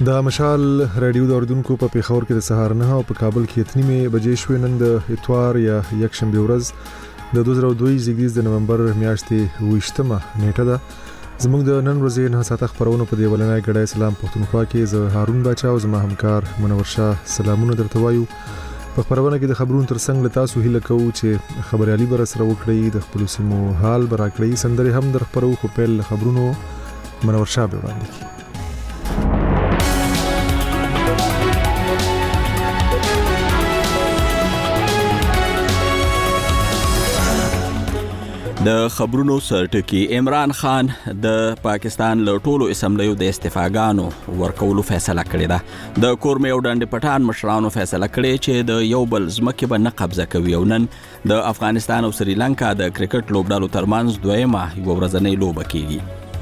د مشال رادیو د اردوونکو په پیښور کې د سهار 9 او په کابل کې 8 بجې شوې. نن د اتوار یا یکشنبه ورځ د 2022 زیږدیز د نومبر میاشتې 28مه نیټه ده. زموږ د نن ورځې 9 ساعته خبرونه په دی ولنای ګډای سلام پښتونخوا کې زه هارون باچا او زما همکار منور شاه سلامونه درته وایو. په خبرونه کې د خبرونو ترڅنګ له تاسو هیله کوو چې خبريالي بر سره وکړي، د خپل سیمو حال براکړي، سندري هم در خبرو خو په خبرونو منور شاه به وړاندې کړي. د خبرونو سرټکی عمران خان د پاکستان له ټولو اسمبلیو د استعفاګانو ورکولو فیصله کړې ده. د کورمې او ډنډ پټان مشرانو فیصله کړې چې د یو بل ځمکې به نه قبضه کوي. او نن د افغانستان او سریلانکا د کرکټ لوبډالو ترمنځ دویمه یو ورځنۍ لوبه کیږي.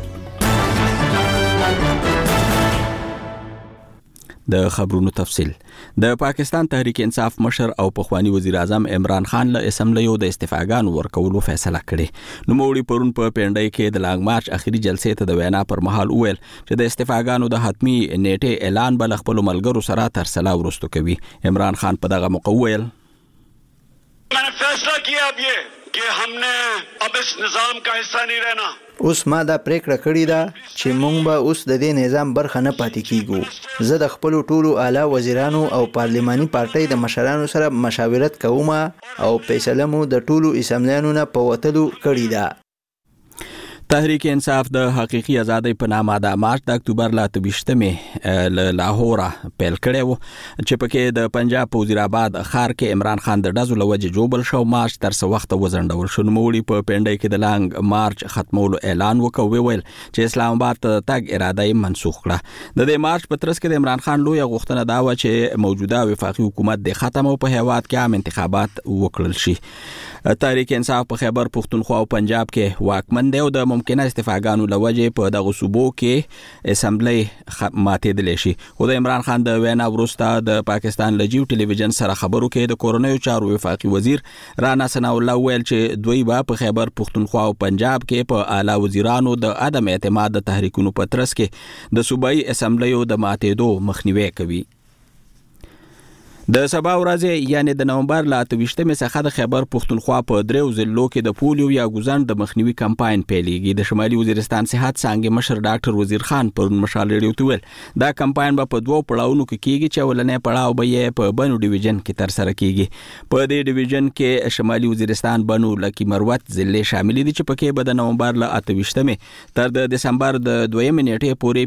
د خبرونو تفصیل. د پاکستان تحریک انصاف مشر او پخوانی وزیر اعظم عمران خان له اسمبلیو د استعفاګانو ورکولو فیصله کړې. نوموړي پرون په پنډای کې د لانګ مارچ اخیری جلسې ته د وینا پر مهال وویل چې د استعفاګانو د حتمی نیټه اعلان بل خپل ملګرو سره ترسلا ورستو کوي. عمران خان په دغه موقع وویل मैंने फैसला किया अब ये कि हमने अब इस निजाम का हिस्सा नहीं रहना. اوس ما دا پریکړه کړې ده چې موږ به اوس د دې نظام برخه نه پاتې کیږو. زه د خپل ټولو اعلی وزیرانو او پارلماني پارټۍ د مشرانو سره مشاورت کوم او فیصله مو د ټولو اسمبلیانو نه په وتلو کړې ده. تحریک انصاف د حقیقي ازادۍ په نامه د مارچ د اکتوبر له 28مې له لاهور پیل کړی و چې پکې د پنجاب په وزیر آباد ښار کې عمران خان د ډزو لوجه جوبل شو. مارچ تر څو وخت وزندول شو. نوموړي په پنډای کې د لانګ مارچ ختمولو اعلان وکړ. ویل چې اسلام آباد ته تګ اراده یې منسوخ کړه. د دې مارچ په ترڅ کې د عمران خان لوی غوښتنه دا و چې موجوده وفاقي حکومت د ختم او په هیواد کې عام انتخابات وکړل شي. تحریک انصاف په خیبر پښتونخوا او پنجاب کې واکمن دی او د ممکنه استعفاګانو لوجه په دغه صوبو کې اسمبلی ماتېدل شي. خو د عمران خان د وینا وروسته د پاکستان لجیو ټلویزیون سره خبرو کې د کورونیو چارو وفاقي وزیر رانا ثنا الله ویل چې دوی به په خیبر پښتونخوا او پنجاب کې په اعلی وزیرانو د عدم اعتماد د تحریکونو په ترڅ کې د صوبایي اسمبلیو د ماتېدو مخنیوي کوي. د سبا ورځې یعنی د نومبر له 28مې څخه د خیبر پښتونخوا په دریو ضلعو کې د پولیو یا ګوزن د مخنیوي کمپاین پیلېږي. د شمالي وزیرستان صحت څانګې مشر ډاکټر وزیر خان پرون مشال ریډیو ته ویل دا کمپاین به په دوه پړاوونو کې کیږي چې ولنې پړاو به یې په بنو ډیویژن کې تر سره کیږي. په دې ډیویژن کې شمالي وزیرستان بنو لکی مروت ضلع شامل دي چې پکې به د نومبر له 28مې تر د دسمبر د 2مې نیټې پورې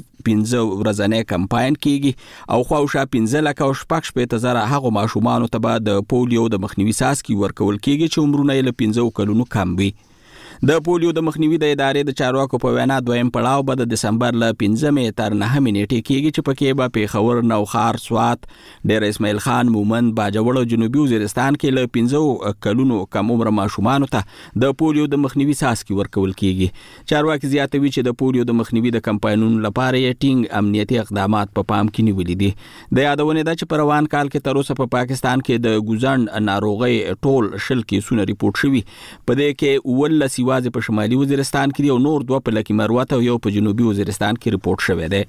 15 ورځنی کمپاین کیږي او خواوشا 15 لک او شپږ زره هغه ماشومان ته به د پولیو د مخنیوي ساسکی ورکول کیږي چې عمرونه یې له 15 کلونو کم وي. د پولیو د مخنیوي د ادارې د چارواکو په وینا دویم پړاو به د دسمبر له 15مې تر 9مې نیټې کیږي چې پکې به پیښور، نوخار، سوات، ډیر اسماعیل خان، مومند، باجوړ او جنوبي وزیرستان کې له 15 کلونو کم عمر ماشومان ته د پولیو د مخنیوي ساسکی ورکول کیږي. چارواکي زیاتوي چې د پولیو د مخنیوي د کمپاینونو لپاره یې ټینګ امنیتي اقدامات په پام کې نیولې دي. د یادونه ده چې په روان کال کې تر اوسه په پاکستان کې د ګوزن ناروغي ټول شل کیسونه ریپورت شوي. په دې کې ولسی واځي په شمالي وزیرستان کې او نور دوه په لکی مروت او یو په جنوبي وزیرستان کې ریپورت شوی دی.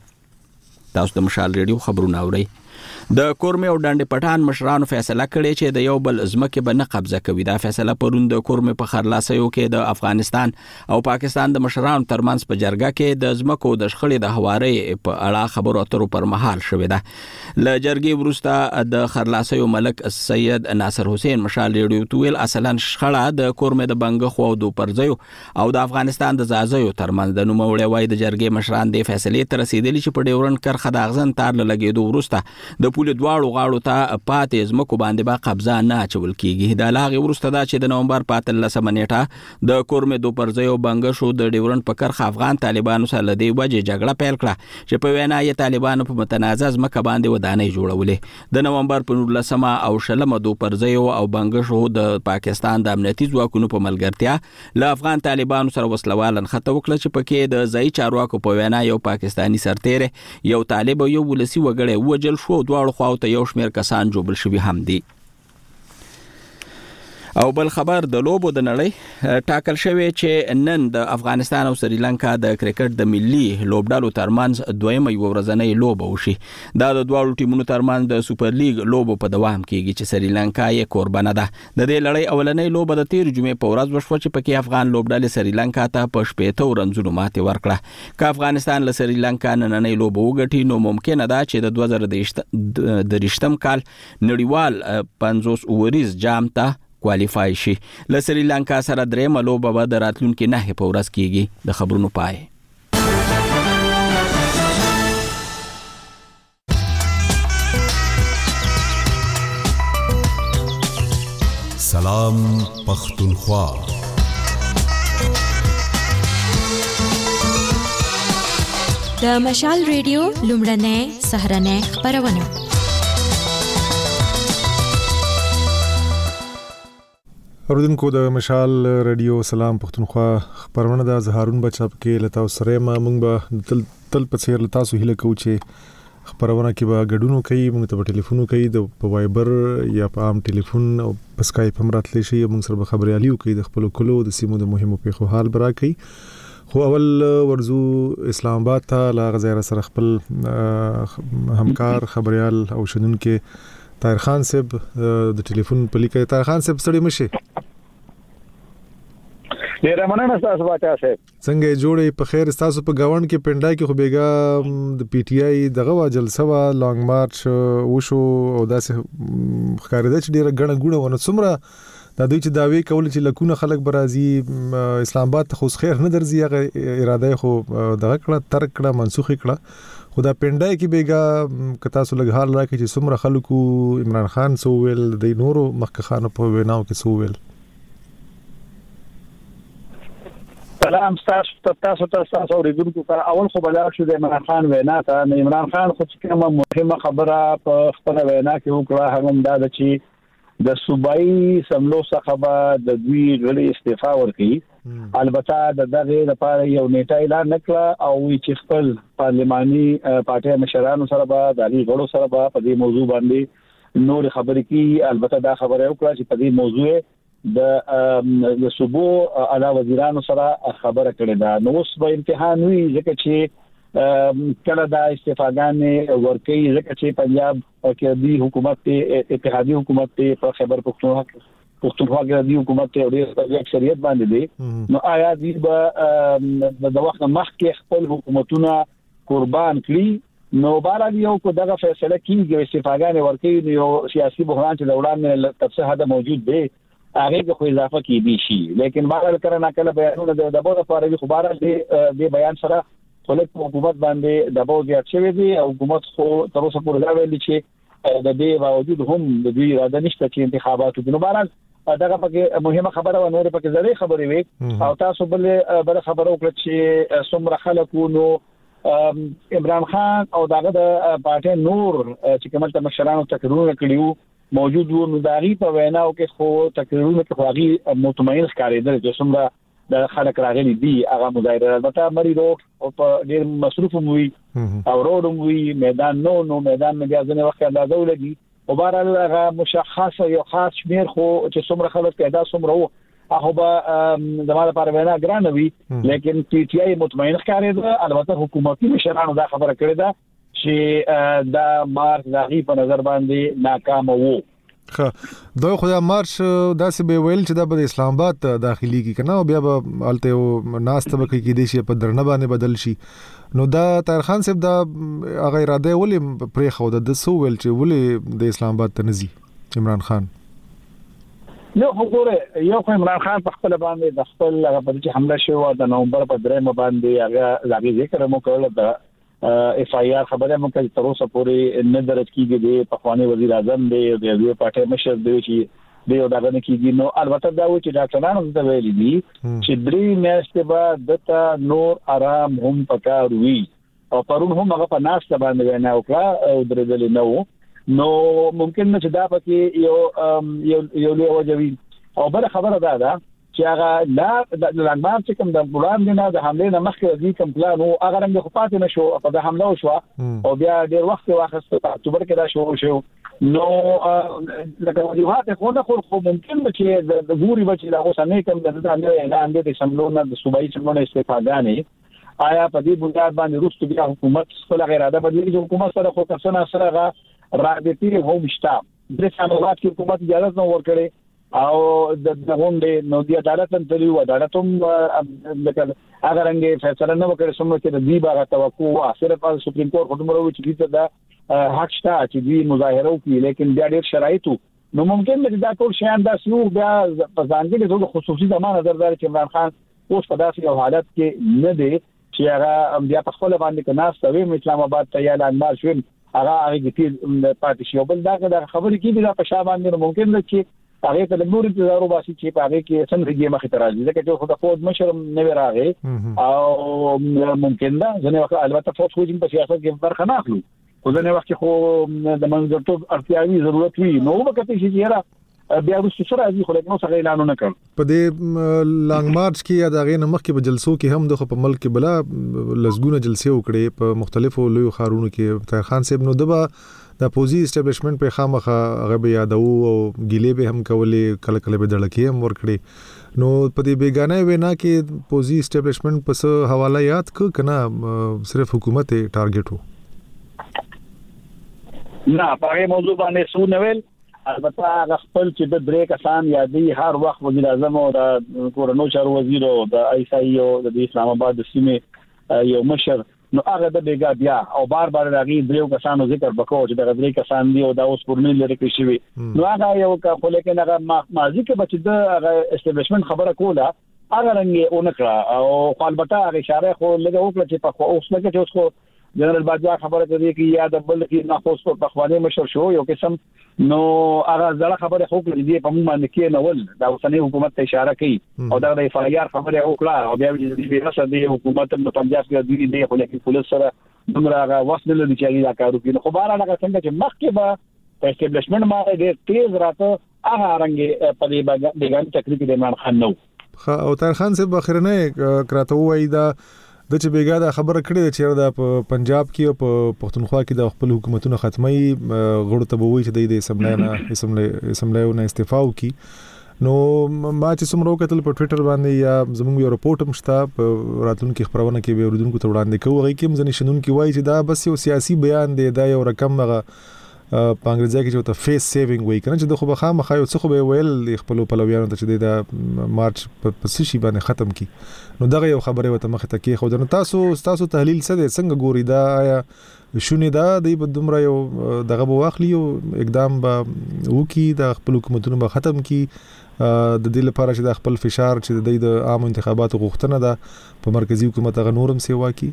تاسو د مشال ریډیو خبرونه اورئ. د کورمې او ډنډ پټان مشرانو فیصله کړې چې د یو بل ځمکې به نه قبضه کوي. دا فیصله پرون د کورمې په خرلاسیو کې د افغانستان او پاکستان د مشرانو ترمنځ په جرګه کې د ځمکو د شخړې د هواري په اړه خبرو اترو پر مهال شوې ده. ل جرګې وروسته د خرلاسیو ملک سید ناصر حسین مشال ریډیو تویل اصلا شخړه د کورمې د بنګخو او د پرځیو او د افغانستان د زازیو ترمنځ د نوموړي وای د جرګې مشران د فیصلې تر رسیدلی چې په ډیورن کرخه د اغزن تار لګیدو وروسته د پولیو دواړو غاړو ته پاتې ځمکو باندې به قبضه نه اچول کیږي. د لاغې وروسته دا چې د نومبر 15 نیټه د کورمې دو پرځیو بنګشو د ډیورن په کرخه افغان طالبانو سره د دې وجه جګړه پیل کړه چې په وینا یې طالبانو په متنازع ځمکه باندې ودانۍ جوړولې. د نومبر په 19 او 20 دو پرځیو او بنګشو د پاکستان د امنیتي ځواکونو په ملګرتیا له افغان طالبانو سره وسلوالن خطه وکړه چې پکې د ځای چارواکو په وینا یو پاکستانی سرتیره یو طالب او یو ولسی وګړی وجل شو. دواړو خواو ته یو شمېر کسان جوړل شوي هم دي. او بل خبر د لوبو د نړۍ ټاکل شوی چې نن د افغانستان او سریلانکا د کرکټ د ملي لوبډالو ترمنځ دویمه ورځنۍ لوبه وشي. دا د دواړو ټیمونو ترمنځ د سوپر لیګ لوبو په دوام کېږي چې سریلانکا یې قربانه ده. د دې لړۍ اولنۍ لوبه د 13 جمعې په ورځ وشوه چې پکې افغان لوبډلې سریلانکا ته په 70 رنزونو ماتې ورکړه. که افغانستان له سریلانکا نننۍ لوبه وګټي نو ممکنه ده چې د 2023 کال نړیوال 50 اوریز جام ته کوالیفای شي. له سریلانکا سره درېمه لوبه به د راتلونکي 9 په ورځ کېږي. د خبرونو پای. سلام پختونخوا. د مشال ریډیو لومړنۍ سهرنۍ خبرونه. اوردونکو د مشال رادیو سلام پختونخوا خبرونه د زهارون بچاب کې لتا سره ما مونږ به تل په څیر لتا سو هله کو چې خبرونه کې به ګډونو کوي. مونږ ته په ټلیفون کوي د په وایبر یا په عام ټلیفون او په اسکایپ هم راتلی شي. مونږ سره خبريالي کوي د خپل کلو د سیمو د مهمو پیښو حال برا کوي. خو اول ورزو اسلام آباد ته لا غزيره سره خپل همکار خبريال او شنونکو طاهر خان صاحب د ټلیفون په لیکه. طاهر خان صاحب ستړي مشه. ډیر مننه تاسو باچا صاحب. څنګه جوړې په خیر تاسو په گاوند کې پنډای کې خو بیګا د پی ټی آی دغه جلسه وا لانګ مارچ وشو او داسې ښکارېده چې ډیره غړ غړ ونه څومره د دوی چې داوی کول چې لکونه خلک برازي اسلام آباد ته خو خیر نه درځي. هغه اراده خو دغه کړه ترک کړه منسوخ کړه. خدا پنډای کې بیګا کتا سو لګ حال راکې چې څومره خلکو عمران خان سوویل د نورو مخک خان په ویناو کې سوویل. سلام تاسو اوریدونکو ته. اول خو بلار شو د عمران خان وینا ته. عمران خان خو چې کومه مهمه خبره په خپل وینا کې وکړه هغه دا ده چې د صوبایي سملو څخه به د دوی غړي استعفا ورکړي. البته د دغه لپاره یو نیټه اعلان نکړه او چې خپل پارلماني پارټي مشرانو سره به د علی غړو سره به په دې موضوع باندې نور خبرې کوي. البته دا خبره وکړه چې په دې موضوع د صوبو اعلی وزیرانو سره خبره کړې ده. نو اوس به امتحان وي ځکه چې کله دا استفادهګانې ورکړي ځکه چې پنجاب کې د حکومت اتحادي حکومت په خیبر پختونخوا کې د حکومت ته اکثریت باندې دي. نو آیا دې به د وخت مخکې خپل حکومتونه قربان کړي نو بارا یو کو دغه فیصله کیږي استفادهګانې ورکړي. یو سیاسي بحران چې د وړاندې تفصیل هدا موجود دی هغه خو اضافه کی دي شي. لیکن بهر کړه کله بیانونه د دبو لپاره خو بار د بیان سره خلک حکومت باندې دبو زیات شوی دی او حکومت خو تر اوسه پورې دا ویلي چې د دې باوجود هم د دوی اراده نشته چې انتخابات وکړي. نو بهر دغه پکې مهمه خبره و نور پکې زړې خبرې وي او تاسو بل خبرو کړ چې څومره خلکو نو عمران خان او دغه د پارټي نور چې کومه تمشرانو تقریرونه کړیو موجود وو. نو داغي په ویناو کې خو تقریرونه کې خواغي مطمئن ښکارېدل چې څومره د خلک راغلي دي. هغه مظاهره البته مری روډ او په ډیر مصروف وي او روډ وي میدان نو میدان نه بیا ځنه وخت اندازه ولګي او بهرحال هغه مشخص یو خاص شمیر خو چې څومره خلک پیدا څومره وو هغه به زموږ لپاره وینا ګران وي. لیکن پی ټی آی مطمئن ښکارېده. البته حکومتي مشرانو دا خبره کړې ده چې دا مارچ دغه په نظر باندې ناکام وو. دا خو دا مارچ داسې به ویل چې دا به اسلام آباد داخلي کی کنه او بیا به الته ناست به کې دي شي په درنه باندې بدل شي. نو دا طاهر خان صاحب دا هغه اراده ولې پرې خو د سو ویل چې ولې د اسلام آباد ته نزي عمران خان. نو وګوره یو خو عمران خان په خپل باندې د خپل هغه په چې حمله شوه د نومبر په 3 باندې هغه لاګي ذکر مو کول د اف آی آر خبره مو کوي تر اوسه پورې نه درج کیږي. د پخوانی وزیر اعظم دی د یو پارټي مشر دی چې دی دا نه کیږي. نو البته دا و چې ډاکټرانو ته ویلي دي چې درې میاشتې بعد دته نور آرام هم پکار وي او پرون هم هغه په ناس باندې وینا وکړه او درېدل نو ممکن نه چې دا پکې یو وجوي. او بل خبره دا چې هغه لا د لنډمار چې کوم د وړاندې نه د حمله نه مخکې د کوم پلان او هغه رنګ خو پاتې نشو په د حمله وشو او بیا ډیر وخت واخیست په اکتوبر کې دا شو نو لکه وجوهات خو نه خو ممکن چې د ګوري بچي لا اوس نه کوم د اعلان دي سملونه د صوبایي سملونه استفادهانه آیا په دې بنیاد باندې روسو بیا حکومت خپل اراده بدلېږي چې حکومت سره خو کسانه سره رابطې هم شته د سماوات کې حکومت اجازه نه ورکړي او د غونډې نو د عدالت تن تلو عدالت هم لکه هغه رنګ فیصله نه وکړي سمو چې د دې باغ توقع صرف په سپریم کورټ کومه چې دا حق شته چې دوی مظاهره وکړي لیکن بیا ډېر شرایط نو ممکن دی دا ټول شیان دا سیو بیا په ځانګړي ډول خصوصي زمانه نظر چې عمران خان اوس په داسې یو حالت کې نه دی چې هغه بیا په خپل باندې کناس توي اسلام آباد ته یا لاندار شو هغه کې پاتې شو بل دا خبرې کې دا په شابه باندې ممکن دی چې هغه ته د نور انتظار وباسي چې په هغه کې څنګه مخې ته راځي ځکه چې خو د خود مشر نه راغی او ممکن ده ځنه وخت البته فوت خو په سیاست کې برخه نه اخلو خو ځنه وخت خو د منځګړتوب اړتیاوي ضرورت وي نو وکړي چې یاره بیا وروسته سره راځي خو له نو څنګه اعلان نه کړ په دې لانګ مارچ کې یا د غې نمخ کې په جلسو کې هم د په ملک بلا لزګونه جلسې وکړي په مختلفو لوی خارونو کې طاهر خان صاحب نو دبا د پوزي اسټابلیشمنت په خامخه هغه به یادو او ګیلې به هم کولې کله کله به دړکې هم ورکړي نو په دې بیگانه وینا کې پوزي اسټابلیشمنت پس حواله یاد کنه صرف حکومت ټارګټ وو نه په موضوع باندې سو نوول البته هغه خپل چې د درې کسان یادې هر وخت وزیر اعظم او د کورونو چارو وزیر او د ایسای او د اسلام آباد د سیمه یو مشر نو هغه د بیګا بیا او بار راغی دریو کسانو ذکر وکړو چې د درې کسان دی او دا اوس پرمن لري کې شوی نو هغه یو خو لیکن هغه ماضی کې بچ د اسټابلیشمنت خبره کوله هغه رنګ اونکړه او البته هغه اشاره خو لږه وکړه چې په اوس لکه چې اوس خو جنرال باجوا خبره کوي چې یا د بل کې ناخوس په خوانه مشر شو یو قسم نو هغه ځله خبره خو کړې په موږ باندې کې نه ول دا اوسنۍ حکومت ته اشاره کوي او دا د اف آی آر خبره وکړه او بیا د ریاست د حکومت په پنجاب کې د خو لیکن پولیس سره دومره هغه وسنه لري چې دا کارو کوي خو بهر هغه څنګه چې مخکې به اسټابلیشمنت ما ډېر تیز راته هغه رنګ په دې بیگان تکلیف د عمران خان نو او طاهر خان صاحب اخرنه کراته وای دا د چې بیګا دا خبره کړې چې دا په پنجاب کې او په پښتونخوا کې د خپل حکومتونو ختمي غړو ته وایي چې د اسمبلیونه استعفا وکي نو ما چې څومره وکتل په ټوئیټر باندې یا زموږ یو رپورټ هم شته په راتلونکو خبرونه کې به اوریدونکو ته وړاندې کوو هغه کې مزنه شنون کې وایي چې دا بس یو سیاسي بیان دی دا یو رقم هغه په انګریزي کې چې ته فیس سیوینګ وایي کنه چې د خو بخامه خایو څه خو به ویل خپل پلویانو ته چې دا مارچ په سشي باندې ختم کی نو دغه یو خبره وته مخ ته کې خو نو تاسو تحلیل څه دی څنګه ګوري دا آیا شونه دا د بدومره یو دغه واخلی او اقدام به وکي د خپل حکومتونو به ختم کی د دې لپاره چې د خپل فشار چې د عام انتخاباتو غوښتنه ده په مرکزی حکومت غ نورم سیوا کی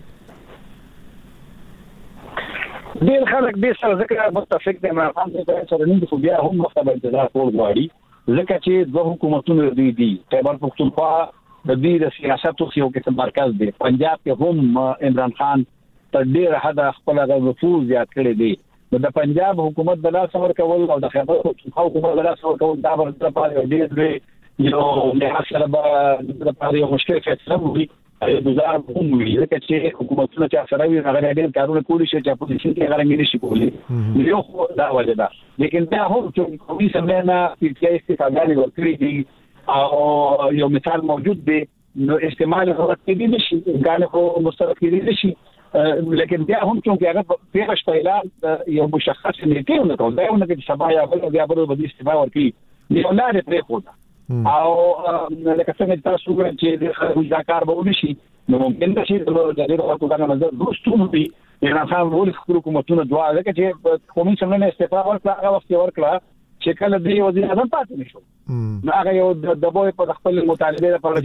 ډیر خلک به سره ذکر متفق دي عمران خان سره نه خو بیا هم مختلف انتظار کول غواړي ځکه چې دوه حکومتونه دي خیبر پختونخوا د دې د سیاستو یو کې مرکز دی پنجاب کې هم عمران خان تر ډیر حد خپل نفوذ زیات کړی دی د پنجاب حکومت بلا څور کول او د خیبر پختونخوا حکومت بلا څور کول دا ورته پاره ډیر یو له حاصله به د پاره یو مشکل فیصله وي گزار هم وي ځکه چې حکومتونه چې سره وي هغه ډېر کارونه کولی شي چې اپوزیشن کې هغه رنګ نشي کولی یو خو دا وجه ده لیکن دا هم چې قومي سملانه پی ټی آی استفادهانه ورکړي دي او یو مثال موجود دی نو استعمال هغه کې دي شي ګانه خو مسترد کې دي شي لیکن بیا هم چې هغه پیغش پیلا یو مشخص نیټه نه کوي دا نه چې سبا یا بل بدی استفاده ورکړي یو لاره پرې خو او لکه څنګه تاسو وګورئ چې د خلکو کار به ونشي نو ممکن ده چې د جدي حکومت باندې نظر دوستونه دي ایران خان ول حکومتونه دوا لکه چې قومي سملانه استعفا ورکړه هغه وخت ورکړه چې کله دی وزیر اعظم پاتې نشو نو هغه یو د بوې په خپل مطالبه لپاره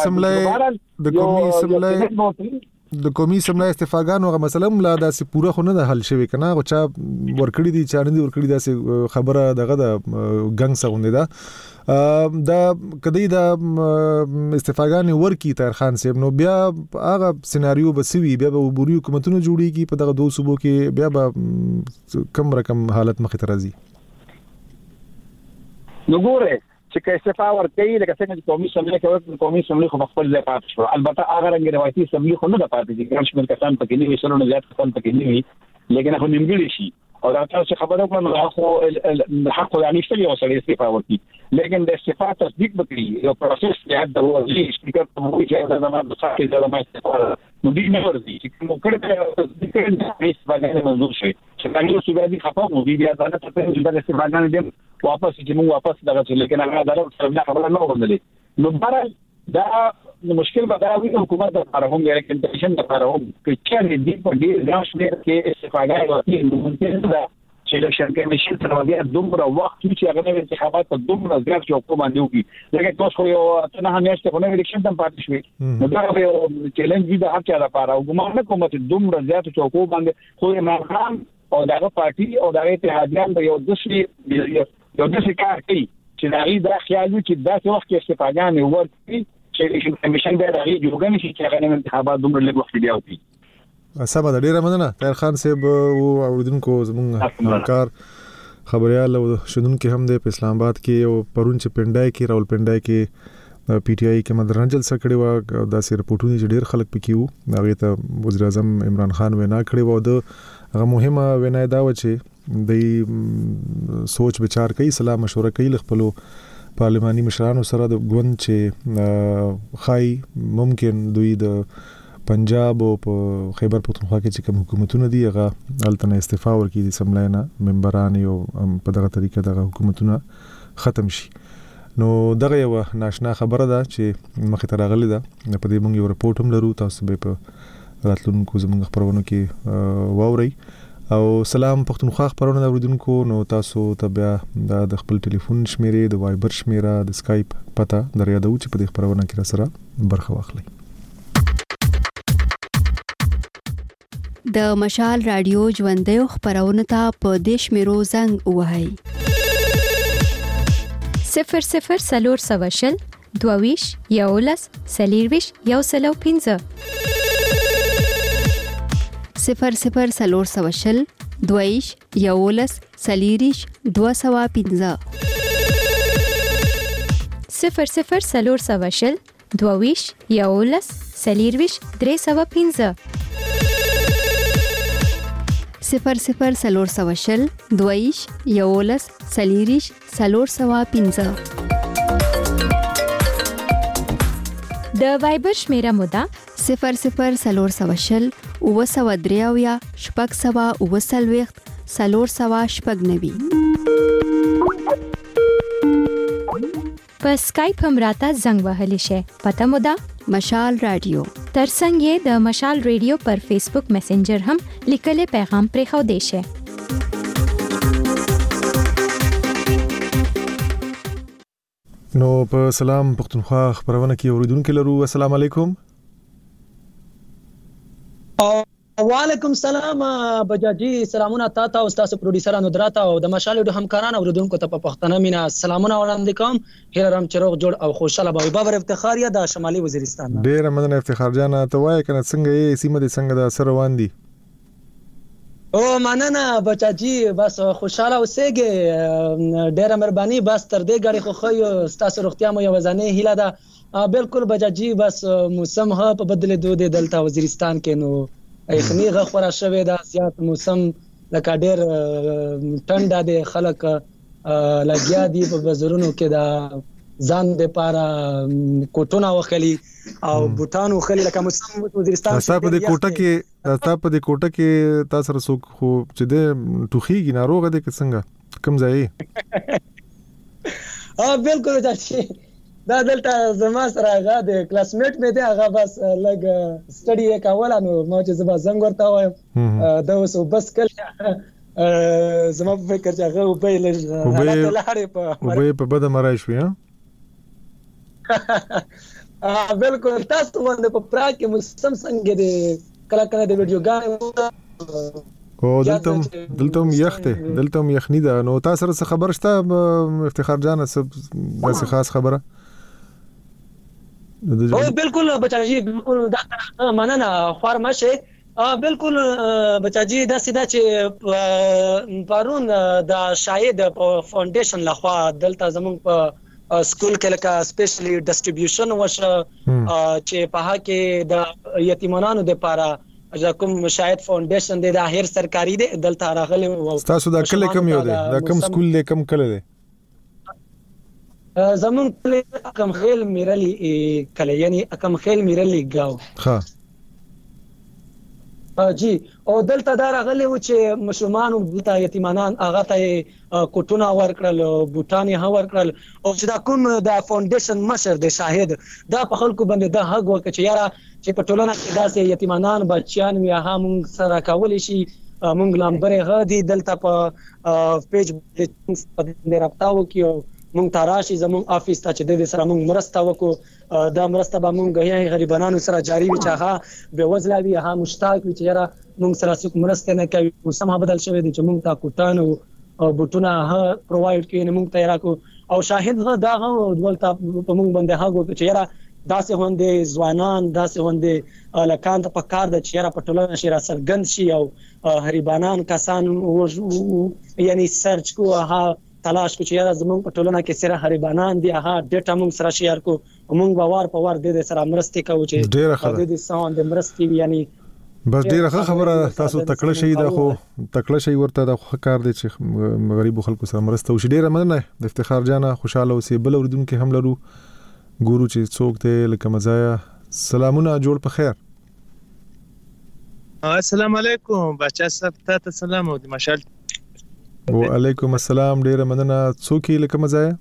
چې د قومي سملای استفاګانو غو مثلا لا داسې پوره خو نه د حل شوی کنه او چا ورکړی دي چا نه دي ورکړی داسې خبره دغه د ګنګ سغوندې ده دا کدی دا استفاګانې ورکی طاهر خان صاحب نو بیا هغه سيناريو بسوي بیا به عبوري حکومتونه جوړیږي په دغه دوه صوبو کې بیا به کم رقم حالت مخ ته راځي نو ګوره چې استعفا ورکړي لکه څنګه چې قومي اسمبلی کې قومي اسمبلی خو خپل ځای پاتې شو. البته هغه رنګ روایتي اسمبلی خو نه ده پاتې چې ګڼ شمېر کسان پکې نه وي، سلونه زیات کسان پکې نه وي، لیکن هغه نیمګړي شي او دا تاسو خبره کوم نو خو حق یعنی شته یو سړی استعفا ورکړي، لیکن د استعفا تصدیق وکړي یو پروسس دی د وزیر سپیکر ته وایي چې دا زموږ د ساکي د ما استعفا نو دې نه ورځي چې نو کړه تصدیق کړي چې باندې منظور شي چې کله چې بیا دي خپل مو بیا دا ته چې دا استعفا نه دي واپس چې موږ واپس دغه لیکن هغه دا خبره نه ورنلې نو بهر دا مشکل به دا وي حکومت د لپاره هم یې کنډیشن د لپاره هم چې چې دې په دې ځاش کې استفاده کوي نو ممکن ده چې الیکشن کمیشن تر بیا دومره وخت چې هغه د انتخابات په دومره ځای کې حکومت دی لکه تاسو یو څنګه همیشه په الیکشن تم پاتې شوی نو دا به چیلنج دی د هر چا لپاره او ګمان نه کوم چې دومره زیات چوکو باندې خو عمران خان او دغه پارټي او دغه اتحادیان به یو داسې کار کوي چې دا خیال وي چې دا وخت کې استفاده نه ورکړي چې کمیشن به راغی جوړګنی شي چې هغه انتخابات دومره لږ وخت بیا وکړي. سبا د ډیره مننه طاهر خان صاحب او اوریدونکو زموږ کار خبريال او شودونکو هم د اسلام آباد کې او پرون چې پندای کې راول پندای کې پی ټی آی کې مدرن جلسه کړې و دا سي رپورټونه چې ډیر خلک پکې وو هغه ته وزیر اعظم عمران خان وینا کړې و د هغه مهمه وینا دا و چې د سوچ ਵਿਚਾਰ کوي صلاح مشوره کوي خپل پارلماني مشرانو سره د غوند چې خای ممکن دوی د پنجاب او په خیبر پختونخوا کې چې کوم حکومتونه دي هغه التنه استعفا ورکړي د سملاینه ممبران او په دغه طریقه دغه حکومتونه ختم شي. نو دغه یو ناشنا خبره ده چې مخې ته راغلې ده په دې موږ یو رپورټ هم لرو تاسو به په راتلونکو زموږ خبرونو کې واورئ او سلام پختونخوا خبرونه اوریدونکو نو تاسو ته بیا د خپل ټلیفون شمیرې د وایبر شمیره د اسکایپ پته دریادو چې په دې خبرونه کې را سره برخه واخلئ. د مشال رادیو ژوندۍ خبرونه ته په دیش میرو زنګ وهاي 00 سلور سواشل دوویش یولس سلیرویش یوسلو 00 سلور سواشل دویش یولس سلیریش 215 00 سلور سواشل دوویش یولس سلیرویش 315 00 سلور سواشل دویش یولس سلیریش 315 د وایبر شمیره مودا 00 سلور سواشل او سوا دریاویا شپږ سوا او سلويخت سلور سوا شپږ نوي په اسکایپ هم راته زنګ وهلی شي پته مودا مشال رادیو ترڅنګ یې د مشال ریډیو پر فیسبوک میسنجر هم لیکلي پیغام پرې خو دی شي. نو په سلام پختونخوا خبرونه کې اوریدونکو لرو. السلام علیکم. وعلیکم السلام بجاجي سلامونه تاسو او تاسو پروډوسرانو دراته او د مشال د همکارانو اوریدونکو ته په پښتنه مینا سلامونه وړاندې کوم. هیرم چروغ جوړ او خوشاله به باور افتخاریه د شمالي وزیرستان. ډیر مننه افتخار جان ته وای کنه څنګه یې سیمه د څنګه د سره روان دي. او مننه بچاجي بس خوشاله اوسېږي ډیر مهرباني بس تر دې غړي خو خو تاسو روغتیا مو یو ځانې هیله ده بالکل بچاجي بس موسم ها په بدله دوه د دلتا وزیرستان کې نو ایخنی غخورا شوه دا زیات موسم لکه ډیر ټنډه د خلک لګیا دي په بازارونو کې دا ځان د پاره کوټونه وخلی او بوتانو خلی لکه موسم وزیرستان تاسو په دې کوټه کې تاسو رسو خو چې د ټوخیږي ناروغه ده کې څنګه کم ځای بالکل دا دا دلته زما سره هغه د کلاسمیټ مې دی هغه بس لګ سټډي وکول نو نو چې زما زنګ ورته وایم دا اوس بس کله زما په فکر چې هغه وبې لږ لاره په بده مرای شوې ها بالکل تاسو باندې په پراګ کې موسم څنګه دی کله کله د ویډیوګانې او دلته یخنی ده نو تاسو سره خبر شته افتخار جان څه خاص خبره او بالکل بچاجي بالکل دا مننه خورمشه بالکل بچاجي دا سیده چې پرون د شاهد فاونډیشن لخوا دلته زموږ په سکول کې لکه سپیشلی ډیسټریبیوشن وشه چې په هغه کې د یتیمانو لپاره کوم شاید فاونډیشن دی د هر سرکاري دی دلته راغلی تاسو دا کله کم یو دی دا کم سکول دی کم کله دی زمون کم خیل میرلی کله یعنی کم خیل میرلی گاو ها جی او دلته دا راغلی و چې مشرومان او دلته یتیمانان هغه ته کوټونه ورکړل بوټان یې ورکړل او چې دا کوم د فاونډیشن مشر د شاهد دا په خلکو باندې د حق وکړي چې یاره چې په ټولنه کې داسې یتیمانان بچیان وي هغه موږ سره کولی شي موږ لامبرې غدي دلته په پیج باندې رابطه وکړو مونږ تراشي زموږ افیس ته چې د سره مونږ مرسته وکړو دا مرسته به مونږ یې غریبانو سره جاری وي چې هغه به وزله وي هغه مشتاق وي چې یاره مونږ سره څوک مرسته نه کوي او سم بدل شوی دي چې مونږ تا کوټان او بوټونه ها پرووایډ کړي مونږ ته راکو او شاهد دا ولته په مونږ باندې هغه چې یاره داسې هوندې ځوانان داسې هوندې لکان ته په کار د چې یاره په ټولنه شي را سرګند شي او غریبانان کسان یعنی سرچ کو هغه تلاش کو چې یاره زموږ په ټولنه کې سره غریبانان دي هغه ډیټا موږ سره شیر کو موږ به وار په وار د سره مرستې کوو چې د دې ساوند مرستې یعنی بس ډیره خبره تاسو تکړه شي دا خو تکړه شي ورته دا خو کار دی چې غریب خلکو سره مرسته وشي ډیره مننه د افتخار جانا خوشاله اوسې بل اوردونکو هم لرو ګورو چې څوک ته لکه مزایا سلامونه جوړ په خیر السلام علیکم بچا صاحب ته سلام او د مشال وعلیکم السلام ډیره مننه څوک لکه مزایا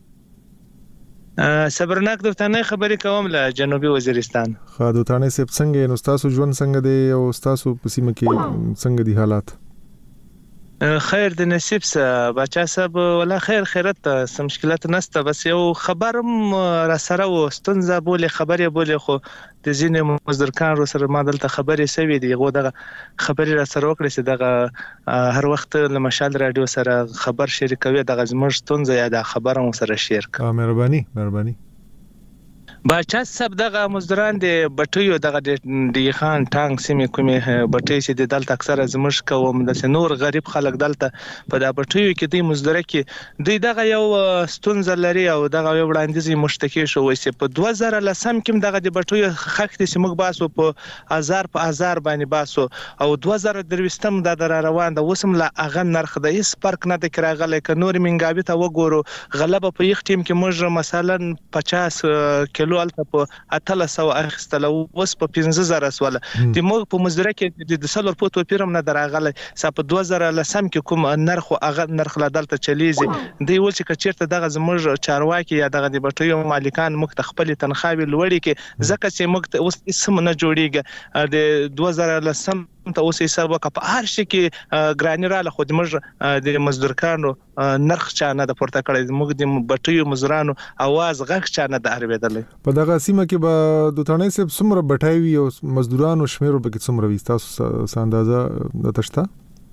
صبرناک دوتانه خبرې کوم له جنوبي وزیرستان خا دوتانه سپ څنګه نو تاسو ژوند څنګه دی او تاسو په سیمه کې څنګه دي حالات خیر د نصیب سره بچا صاحب ولا خیر خیرت سم مشکلات نشته بس یو خبرم را سره وستنځه بولې خبرې بولې خو د ځینې مزدورکان رو سره ما دلته خبرې سوي دي غو دغه خبرې را سره وکړي چې دغه هر وخت له مشال رادیو سره خبر شریکوي دغه زموږ ستونزه یا د خبره مو سره شیر کړه مهرباني بچا صاحب دغه مزدوران د بټیو دغه د خان ټانګ سیمه کومه بټی چې د دلته اکثره زموږ کوم د نور غریب خلک دلته په د بټیو کې د مزدور کې د دغه یو ستونزه لري او دغه یو وړاندیز مشتکی شو چې په 2000 لسم کې دغه د بټیو خخت سیمه باسو په 1000 باندې باسو او 2023 د روان د وسم لا اغه نرخ د هیڅ فرق نه د کراغله ک نور منګابي ته وګورو غلبه په یخ ټیم کې موږ مثلا 50 کیلو الته په 300 اخستل وس په 15000 سواله د موږ په مزدوره کې د سلور پوتو پیرم نه دراغله س په 2000 لسم کې کوم نرخ اغه نرخ لا دلته چلیزي دی ول چې کچیرته دغه زموږ چارواکي یا دغه د بټیو مالکان مخ خپل تنخواوي لوړي کې ځکه چې موږ اوس اسم نه جوړیږي د 2000 لسم ته اوس حساب وکړه په هر شي کې ګرانی را له خود موږ د مزدورکانو نرخ چا نه د پورته کړی موږ د بټیو مزدورانو आवाज غږ چا نه د اړویدل په دغه سیمه کې به دوتانه سب څومره بټایوي او مزدورانو شمیرو به کې څومره وي تاسو اندازه د تشتا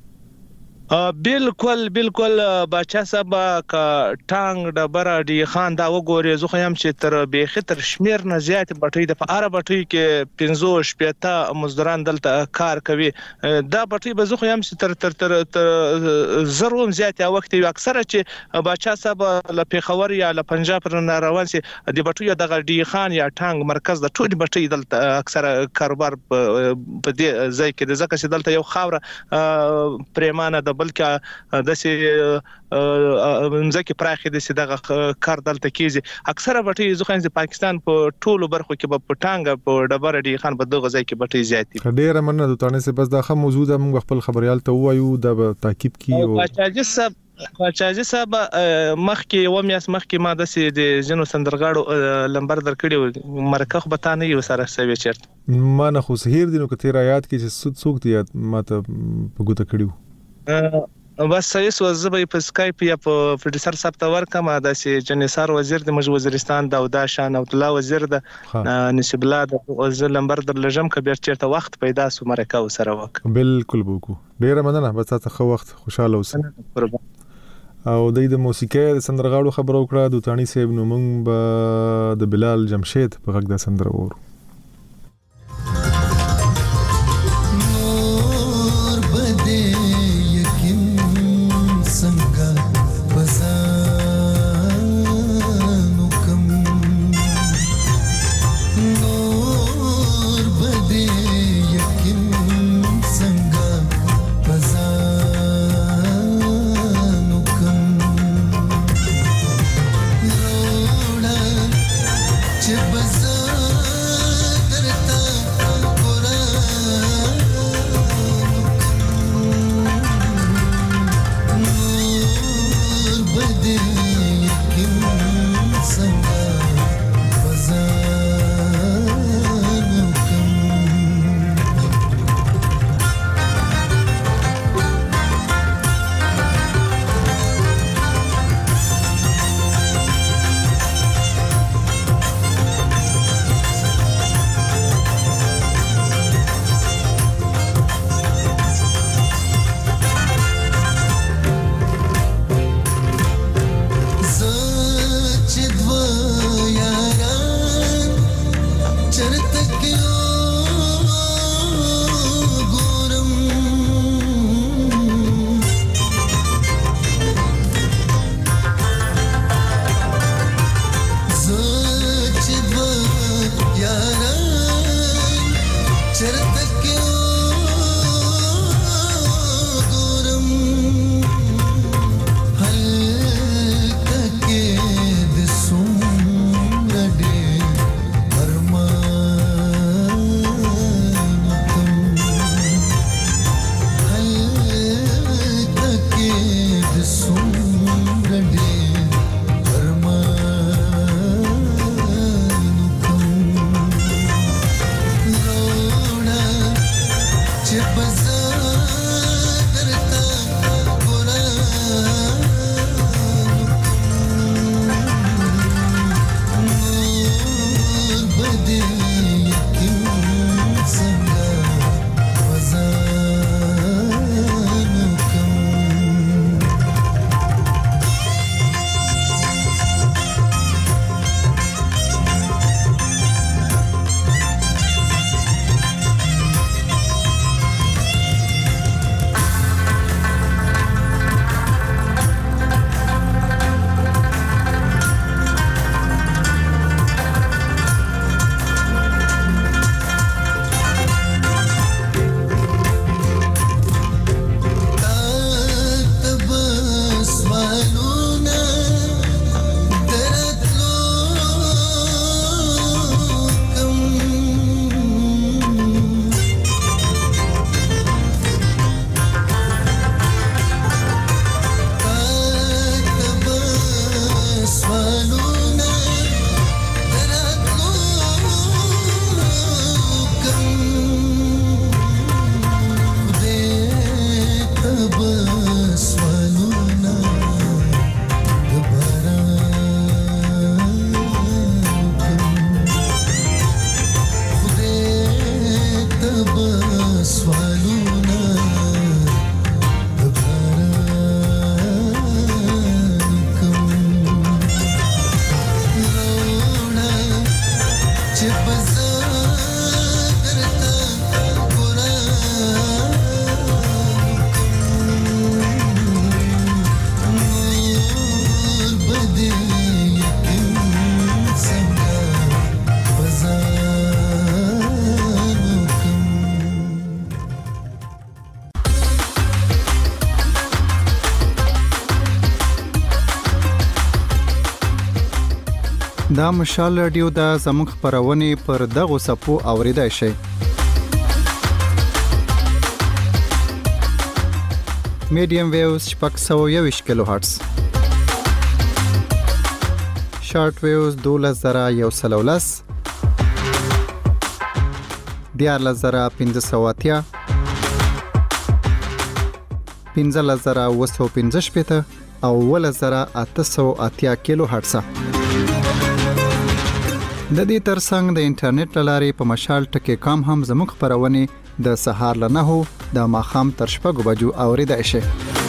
بالکل بچا صاحب کا ټانګ د برا دی خان دا وګوري زه خو هم چې تر به خطر شمیر نه زیات بټي د فاره بټي کې 15 شپته مزدوران دلته کار کوي دا بټي به زه خو هم چې تر زروم زیات وخت یو اکثره چې بچا صاحب له پیښور یا له پنجاب نه روان سي د بټي د غړي خان یا ټانګ مرکز د ټول بټي دلته اکثره کاروبار په دې ځای کې د ځکه چې دلته یو خاوره پریمانه د بلکې د سي مزکه پراخه د سي دغه کار دلته کیږي اکثره بټي ځخان د پاکستان په ټولو برخو کې په ټانګ په ډبر دی خان په دغه ځای کې بټي زیاتی ډیره مننه د تانه سه بس دا خه موجوده موږ خپل خبريال ته وایو د تعقیب کیو چاجي صاحب مخکې و میاس مخکې ما د سي د جنو سندرغاړو لمبر درکړي مرکه خو بتانه یو سره سوي چرته ما نه خو سهیر دینو کته را یاد کی چې څوک دی ماته په ګوته کړیو بس سایس وزبې په سکایپ یا په پروډوسر صاحب ته ورکم د سي جنسار وزیر د مج وزیرستان داودا شان عبد الله وزیر د نسب الله د وزیر لمبر در لجم کبیر چیرته وخت پیدا سو مرکه سره وک بالکل بوکو ډیره مننه بس تاسو خو وخت خوشاله اوسئ او د موسیقي د سندرغاړو خبرو کړه د تانی صاحب نو مونږ به د بلال جمشید په غږ د سندره وورو Bye. دا مشال رادیو د زموږ خبرونه پر دغه صفو اوریدای شي. میډیم ویوز 621 کیلو هرتز، شارټ ویوز 12113، 14580، 15915 او 1880 کیلو هرتز. د دې ترڅنګ د انټرنیټ لارې په مشال ټکی کام هم زموږ خبرونه د سهار ل 9 د ماخام تر 6 بجو اوریدای شي.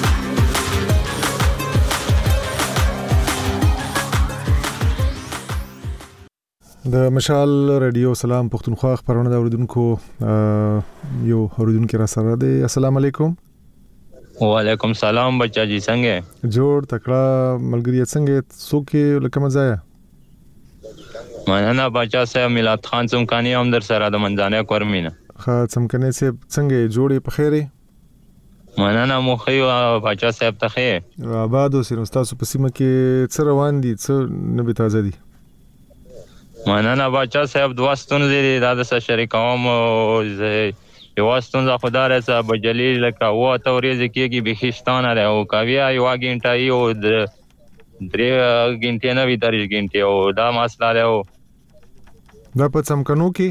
د مشال رادیو سلام پښتونخوا خبرونه د اوریدونکو یو اوریدونکو را سره دی. السلام علیکم. وعلیکم سلام بچا جی څنګه جوړ تکړه ملګری څنګه څوک لکه مزایا مننه بچا صاحب میلاد خان څمکانی هم در سره د منځانه کورمینه ښه څمکنه صاحب څنګه جوړې په خیره مننه مو خیو بچا صاحب ته خیر آباد اوسئ. نو تاسو په سیمه کې څه روان دي څه نبی تازه دي؟ مننه بچا صاحب دوستون زیری دا د شریکوم یو ستونزه خدای رسا بجلی لکه و توريز کېږي بهشتانه له او کاویا یو غنټه یو 3 غنټه نه وی 3 غنټه او دا مسله له دا په څمکنو کې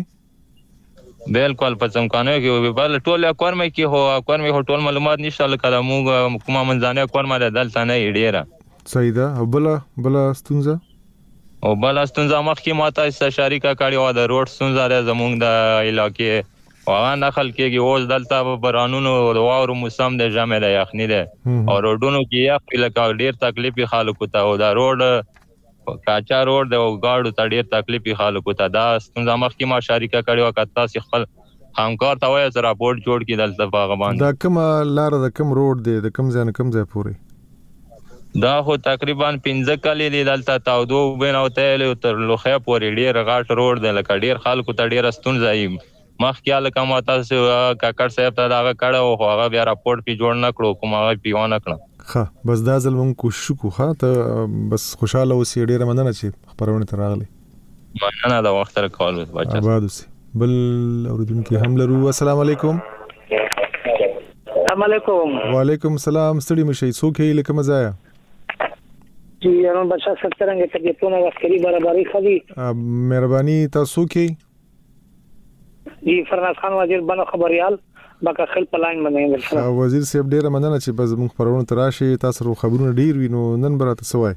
بالکل په څمکنو کې بل ټول کورمه کې هو کورمه ټول معلومات نشته لکه موږ کومه منځانه کورمه دلته نه ډیره صحیح ده. بل ستونزه مخکې ماته شریکه کړي و د روډ ستونزه زموږ د علاقې واغه نخل کېږي اوس دلته برانونو د واورو موسم د جامع د یخنی ده او روډونو کې یخ لکه ډیر تکلیفي خلکو ته او دا روډ کاچا روډ د غاړو ته ډیر تکلیفي خلکو ته دا څنګه مخکې ما شریکه کړي وکړه چې خپل همکار ته وایي چې راپورټ جوړ کړي دلته باغ باندې دا کوم لار د کوم روډ دی د کوم ځای پورې دا خو تقریبا 15 کلی دی دلته تاودو بنوته تر لوخه پورې ډیر غاټ روډ دی لکه ډیر خلکو ته ډیر ستونزه مخکې لکه ما تاسو کاکړ صاحب ته دا کړه او هغه بیا راپورټ پی جوړ نکړو کومه پیونه کړه. ښه بس دا ځل مونږ کوشش کوو ته بس خوشاله اوسې ډیره مننه چې خبرونه ته راغلي. مننه دا وخت راکول بچا آباد اوسې. بل اوریدونکو هم لرو. السلام علیکم. السلام علیکم. وعلیکم السلام. ستړي مشي څوک یې لکه مزایا جی نو بچا سترنګ ته د پونه وکړي برابرۍ خدي مهرباني تاسو کې جی فرناز خان وزیر بنو خبريال بکه خل پلاین باندې وزیر صاحب ډیره مننه چې بس موږ پرونه تراشي تاسو خبرونه ډیر وینو نن براته سوای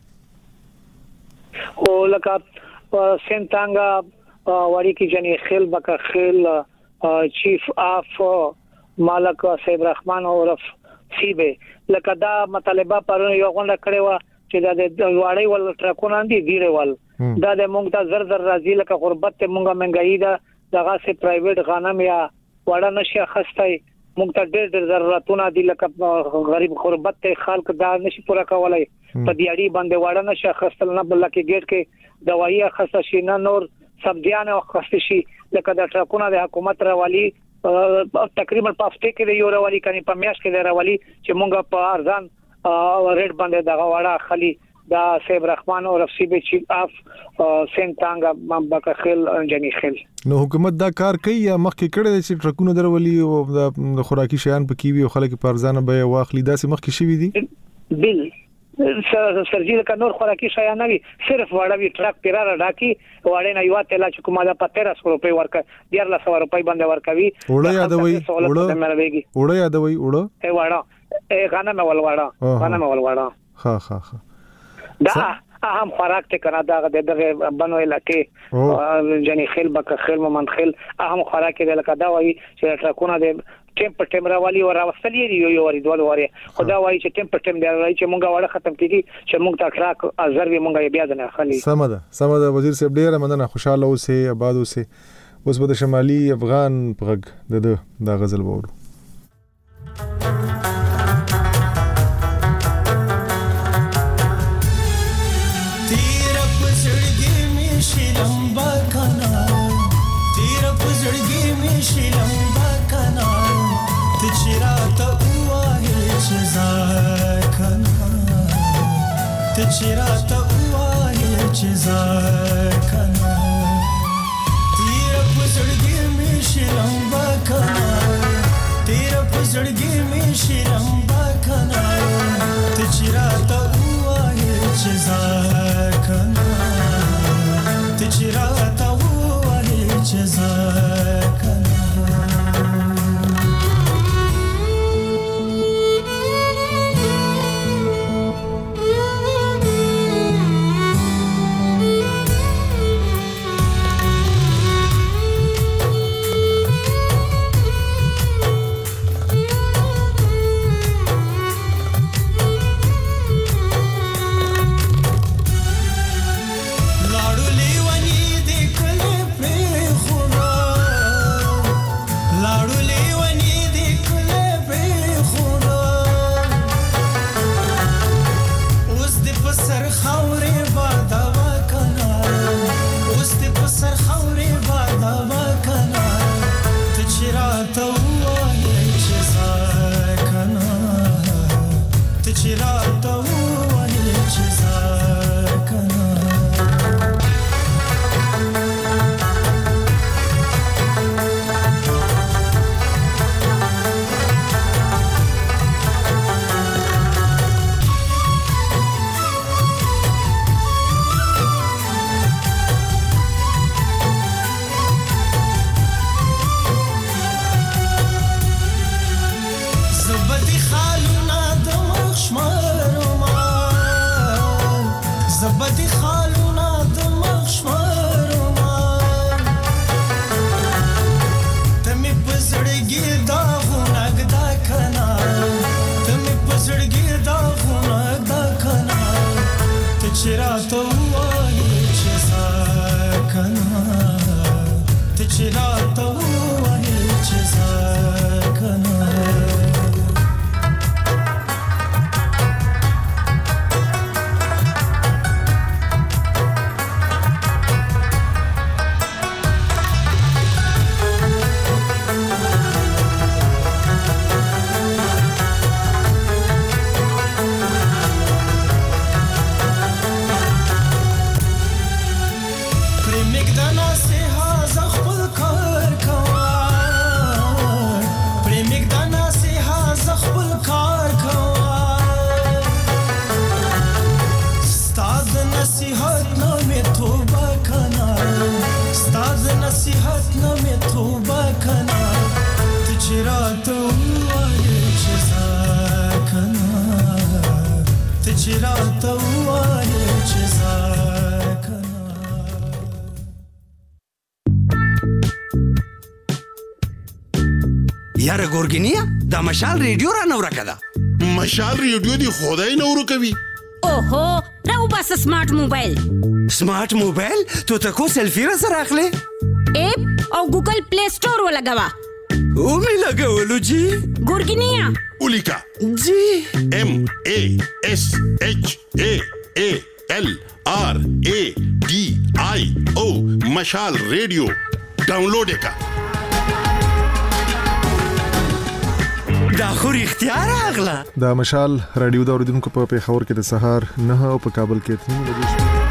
او لکه سنتانګا وړي کې جنې خل بکه خل چیف اف مالک سیب رحمان او رف سیبه لکه دا مطالبه پرونه یو غونډه کړې و چې دا د وړي ول ټرکونه دي ډیره ول دا د موږ ته زر راځي لکه غربت ته موږ منګایي دا دغه سي پرایویټ غنم یا وړه نشي خستای موږ ته ډېر ضرورتونه دي لکه غریب غربت ته خلک دا نشي پوره کولای په دیاړي باندې وړه نشي خستل نه بلکې ګټ کې دوايي خسته شي نه نور سبزیان خسته شي لکه د ټرکونه د حکومت راوالي تقریبا په هفته کې یو راوالي کني په میاشت کې راوالي چې موږ په ارزان ریټ باندې دغه وړه خلی دا سیب رحمان او رفسیبه چیف اف سنتانګا مبکه خل انجنی خل نو حکومت دا کار کوي یا مخکې کړی چې ټرکونه درولي او د خوراکي شیان پکې وي او خلک په ارزانه به واخلي داسې مخکې شوی دي بل سرجیل کا نور خوراکي شیان نه وي صرف وړه وی ټرک پیرا راکی وړه نه یو ته لا چې کومه د 1300 روپۍ ورکړي 1300 روپۍ باندې ورکوي وړه یادوي غنم ولواړه ها دا اهم خوراک ته کنه دا د بنو علاقې جنې خل بکه خل مومن خل اهم خوراک دی لکه دا وایي چې ټرکونه د ټیم راوالي او راوستلې یو وری دوه وری خدا وایي چې ټیم دی وایي چې مونږه وړه ختم کیږي چې مونږ ته ټرک ازر وي مونږه بیا نه خالي. سم ده وزیر صاحب ډیره مننه خوشاله اوسئ آباد اوسئ. اوس به د شمالي افغان پغږ د غزل وورو. چرا ته وایې چې زه یاره ګورګینیا دا مشال ریډیو را نو راکده مشال ریډیو دی خدای نو ورکوي اوهو راو بس سمارټ موبایل تو تکو سیلفی را سره اخلي اپ او ګوګل پلی سٹور ولګوا او می لګولو جی ګورګینیا اولیکا جی MASHALRADIO مشال ریډیو ډاونلوډ کا دا خو اختیار اغلا دا مشال رادیو د اوریدونکو په پیښور کې د سهار 9 او په کابل کې 3 بجې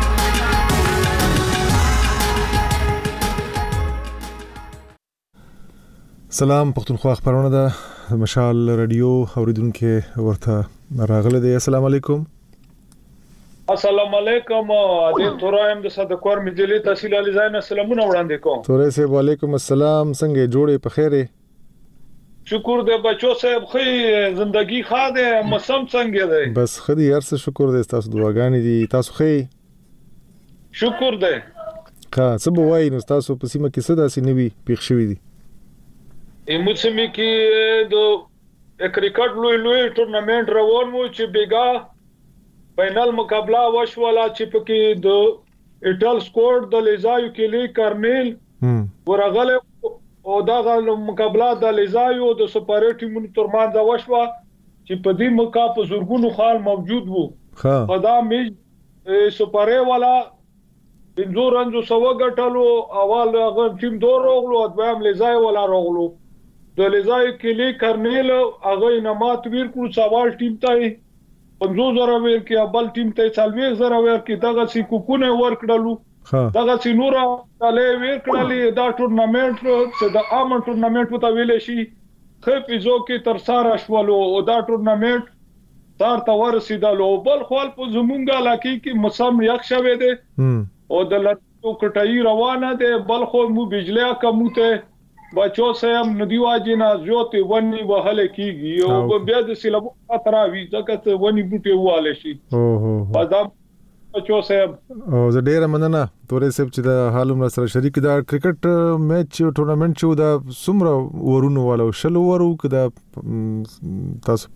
سلام پښتونخوا خبرونه ده مشال رادیو اوریدونکو ورته راغله دي السلام علیکم السلام علیکم دې ترایم د صدقور مجلې تحصیل علي زاین سلامونه وړاندې کوم تورې سه وعلیکم السلام څنګه جوړې په خیره شکر دې بچو صاحب خې زندگی خاده موسم څنګه دی بس خدي هر څه شکر دې تاسو دعاګانې دي تاسو خې شکر دې کا څه بوای نو تاسو په سیمه کې څه داسې نوي پیښ شوې دي ایموسمي کې د کرکټ لوی ټورنمنت روان وو چې بیګا فائنل مقابله وشولا چې پکې د ایټل سکواد د لیزایو کې لی کارنیل ورغله او دا مقابله د لیزایو د سپاره ټیمونو ترمنځ وشوه چې په دې موقع په زورګونو خال موجود وو په دا میچ سپاره والا بنزورنځو سو غټلو اول هغه ټیم دور روغلو ادوام لیزای والا روغلو د لیزای کې لی کارنیل هغه نمات ویر کړو سوال ټیم ته 50,000 ویر کې بل ټیم ته 40,000 ویر کې دغه سی کوکونه ورکړلو دغه سی نور له ویر کړلې دا ټورنمنت چې د عام ټورنمنت په تویل شي خپېزو کې تر سره شولو او دا ټورنمنت تر تا ورسېدلو بل خپل په زمونږه علاقې کې موسم یک شوه دي او د لټو کټای روانه ده بل خو مو بجلی کموته بچو سم ندی واجینا جوته ونی وهله کیږي او بیا د سیلابو خطر وي ځکه ونی بوټي واله شي بازار بچو سم او زه ډیر مننه تورې سب چې د حالم سره شریک دا کرکټ میچ ټورنمنت شو دا سمره ورونو والو شلو ورو کدا تاسو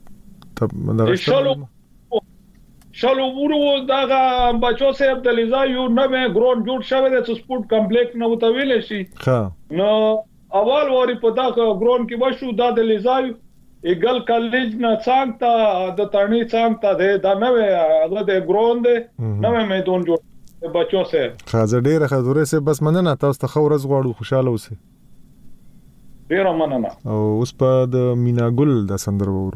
شلو ورو داغه بچو سم د لیزا یو نوې ګراوند جوړ شوی د سپورت کمپلیکس نو تویل شي نو اول وری په دا ګراوند کې وشو دا د لیزا ایګل کالج نه څنګه د تانی څنګه دا نوې هغه د ګراوند نوې میدان جوړ بچو سم خاطر ډیره خبره سه بس مننه تاسو ته خورز غواړو خوشاله اوسئ ډیره مننه او اوس په د مینا ګل د سندر وورو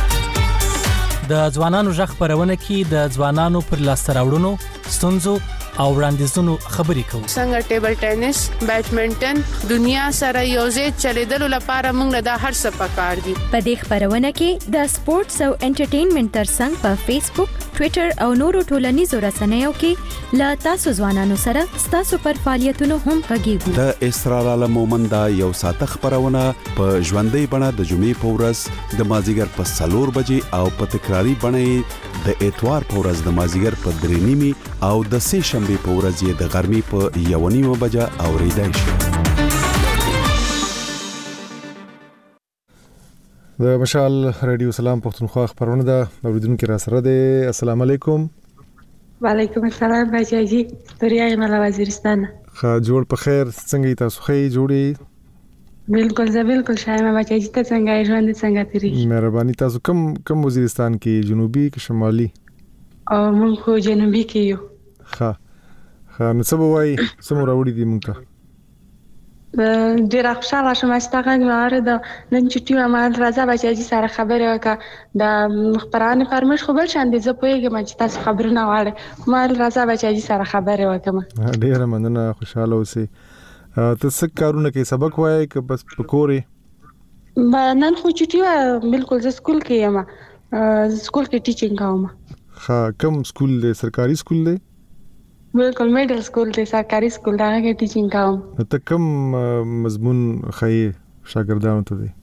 د ځوانانو ژغ خبرونه کې د ځوانانو پر لاسته راوړنو ستونزو او وړاندیزونو خبرې کوو. څنګه ټیبل ټینس، بیډمنټن دنیا سره یوځای چلیدلو لپاره موږ د هر څه پکار دي. په دې خبرونه کې د سپورتس او انټرټینمنټ ترڅنګ په فیسبوک، ټوئیټر او نورو ټولنیزو رسنیو کې لا تاسو ځوانانو سره ستاسو پر فعالیتونو هم غږیږو. د اسرار عالم مومند یو ساعت خبرونه په ژوندۍ بڼه د جمعې په ورځ د مازیګر په 4 بجې او په تکراری بڼه د اتوار په ورځ د مازیګر په 3:30 او د سه شنبه په ورځ یې د غرمې په 1:30 بجې اوریدای شي. د مشال رادیو سلام پښتونخوا خبرونه ده. اوریدونکو را سره ده. السلام علیکم. وعلیکم السلام بچاجي. پریا مل وزیرستان. ښه جوړ په خیر. څنګه تاسو ښه جوړی؟ بالکل زه بالکل شایم بچاجي. ته څنګه ژوند څنګه تیری؟ مهرباني. تاسو کوم وزیرستان کې، جنوبي کې شمالي؟ او موږ خو جنوبي کې یو. ښه نو څه وایي څومره وړي دي موږ ته؟ ډیر خوشاله شوم چې تاسو غواړئ د نن چټي عمل راځه بچاجي سره خبرې وکړه. د خبرانه فرمایش خو بل شان دي. زه پوهیږم چې تاسو خبرونه غواړئ. مال راځه بچاجي سره خبرې وکړم. ډیر مننه. خوشاله اوسئ. ته څه کارونه کې سبق وایي که بس پکورې؟ نن خو چټي بالکل زه سکول کې یم. سکول کې ټیچینګ کوم. ښه کوم سکول دی؟ سرکاري سکول دی؟ بالکل میډل سکول دی، سرکاري سکول دا کې ټیچینګ کوم. ته کوم مضمون خې شاګردانو ته دی؟